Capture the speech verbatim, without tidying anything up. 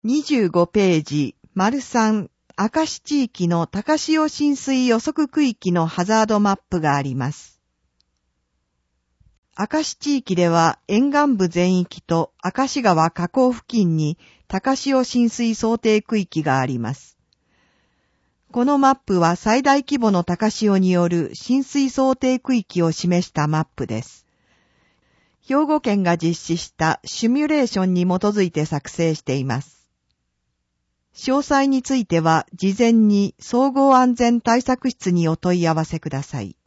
にじゅうごページ、丸さん、明石地域の高潮浸水予測区域のハザードマップがあります。明石地域では沿岸部全域と明石川河口付近に高潮浸水想定区域があります。このマップは最大規模の高潮による浸水想定区域を示したマップです。兵庫県が実施したシミュレーションに基づいて作成しています。詳細については事前に総合安全対策室にお問い合わせください。